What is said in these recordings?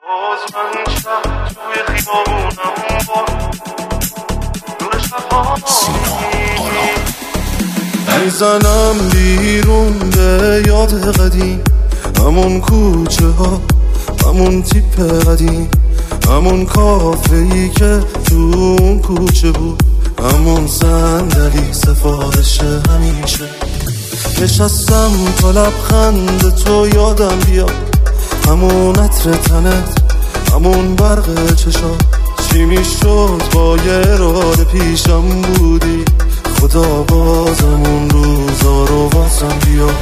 باز من شب توی خیابونم با نور شب‌هایی میزنم بیرون به یاد قدیم، همون کوچه ها، همون تیپ قدیم، همون کافه‌ای که تو اون کوچه بود، همون صندلی سفارش همیشه. نشستم تا لبخند تو یادم بیاد، همون عطر تنت، همون برق چشات. چی میشد با یه اراده پیشم بودی، خدا بازم اون روزا رو واسم بیاد.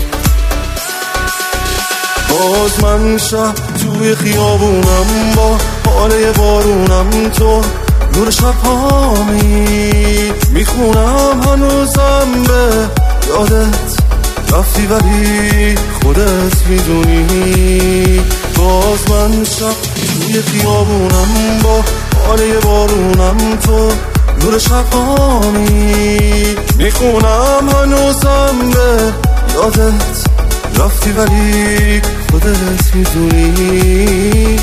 باز من شب توی خیابونم با حاله بارونم، تو نور شب‌هامی میخونم هنوزم به یادت رفتی ولی خودت میدونی. باز من شب توی خیابونم با حاله بارونم، تو نور شب‌هامی میخونم هنوزم به یادت رفتی ولی خودت میدونی.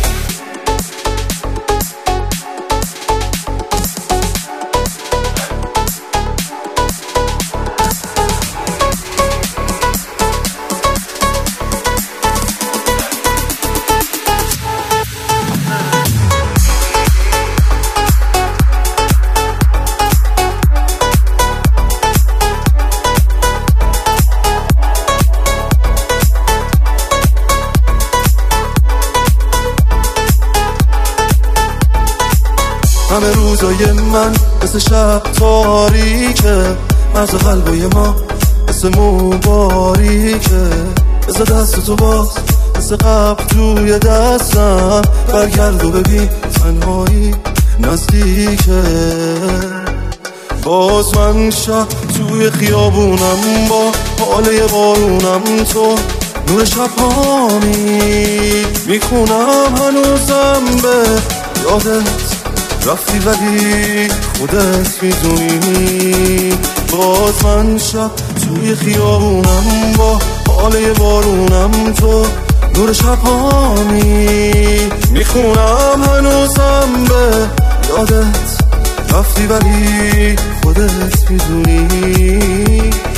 همه روزای من مثل شب تاریکه، مرز قلبای ما مثل مباریکه. بذار دست تو باز مثل قبل توی دستم، برگرد و ببین تنهایی نزدیکه. باز من شب توی خیابونم با حاله بارونم، تو نور شب‌هامی میخونم هنوزم به یادت رفتی ولی خودت میدونی. باز من شب توی خیابونم با حاله بارونم، تو نور شب‌هامی میخونم هنوزم به یادت رفتی ولی خودت میدونی.